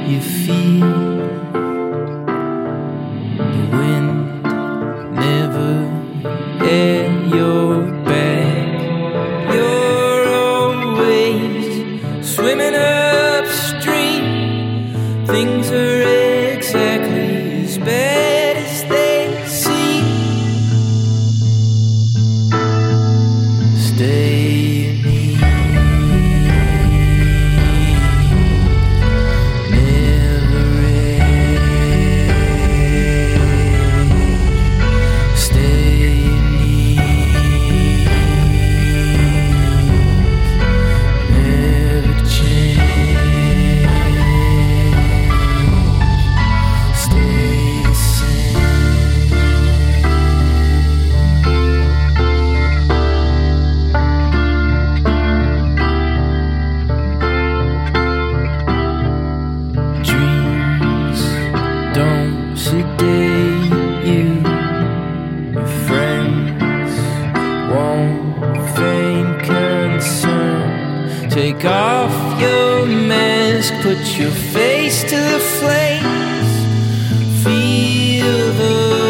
you feel the wind never at your back. You're always swimming upstream. Things are exactly as bad as they seem. Stay sedate you. Your friends won't feign concern. Take off your mask, put your face to the flames. Feel the